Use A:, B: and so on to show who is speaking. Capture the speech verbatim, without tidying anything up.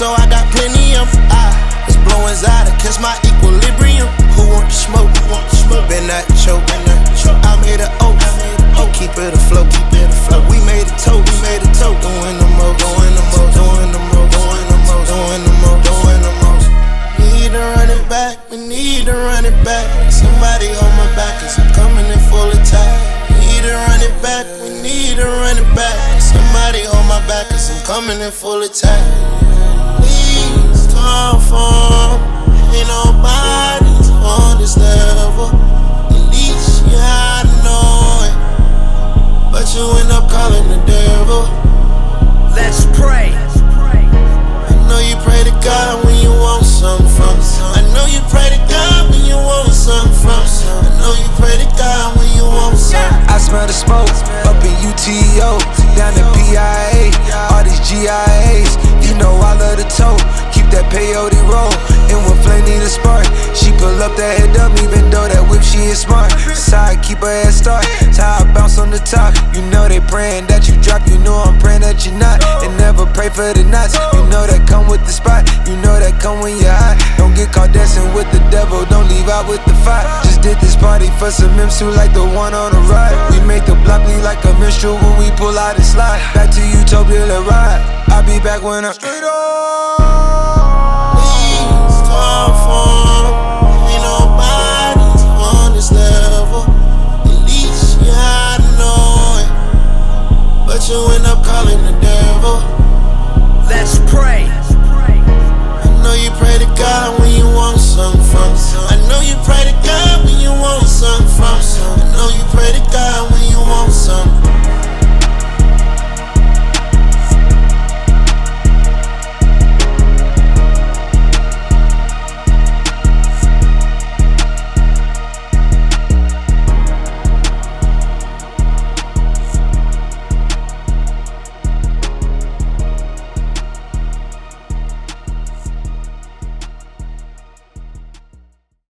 A: so I got plenty of them. I was blowing Zada, catch my equilibrium. Who want the smoke? Who want the smoke? Been that choke, been that choke. I made an oath, oh, keep it afloat, keep it afloat. We made a toast, we made a toast. Doing the most, doing the most, doing the most, doing the most, doing the most, doing the most. Need to run it back, we need to run it back. Somebody hold my back, cause I'm coming in full attack. Need to run it back, we need to run it back. Somebody hold my back, cause I'm coming in full attack. Please come for ain't nobody on this level. At least you had to know it, but you end up calling the devil.
B: Let's pray.
A: I know you pray to God when you want something from him. I know you pray to God when you want something from him. I know you pray to God when you want something.
C: I smell the smoke up in U T O, down in P I A, all these G I As. You know I love the toe, keep that peyote roll. And when Flame need a spark, she pull up that head up, even though that whip she is smart. That's how I keep her head start, that's how I bounce on the top. You know they praying that you drop, you know I'm praying that you not. And never pray for the knots, you know that come with the spot. You know that come when you're hot. Don't get caught dancing with the devil, don't leave out with the fight. Just did this party for some M C like the one on the ride. We make the block bleed like a minstrel when we pull out and slide. Back to Utopia, let ride. I'll be back when I'm straight up.